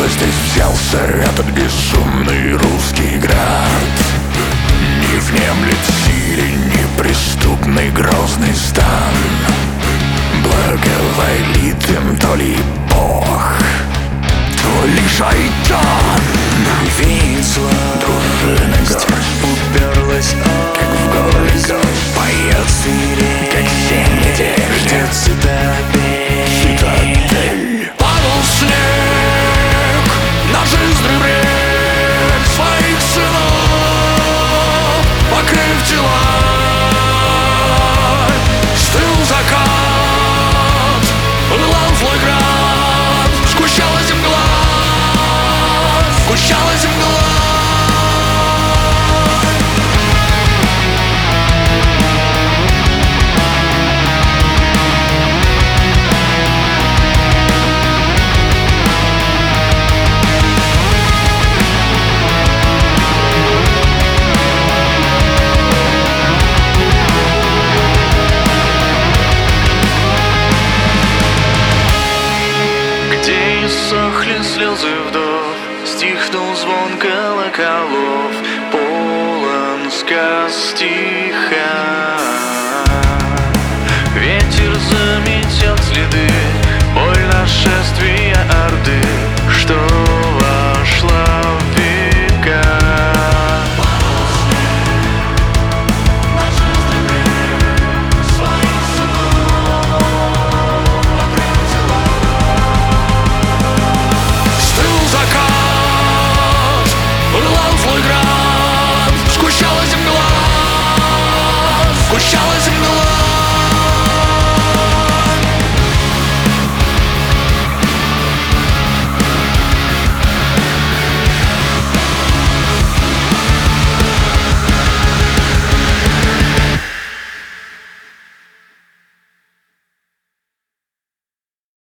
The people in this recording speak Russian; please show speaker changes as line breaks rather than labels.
здесь взялся этот безумный русский град? Не внемлет силе неприступный грозный стан. Благоволит им то ли Бог, то ли шайтан.
Весла
Дружина горсть
уперлась,
как в горле гость,
поет сирень,
как семь недель
ждет цитадель.
Цитадель. Падал снег на жизнь бред своих сынов, покрыв тела. Стыл закат, пылал злой град, сгущалась мгла, сгущалась мгла.
Где иссохли слезы вдов, стихнул звон колоколов, полон сказ стиха. Ветер заметет следы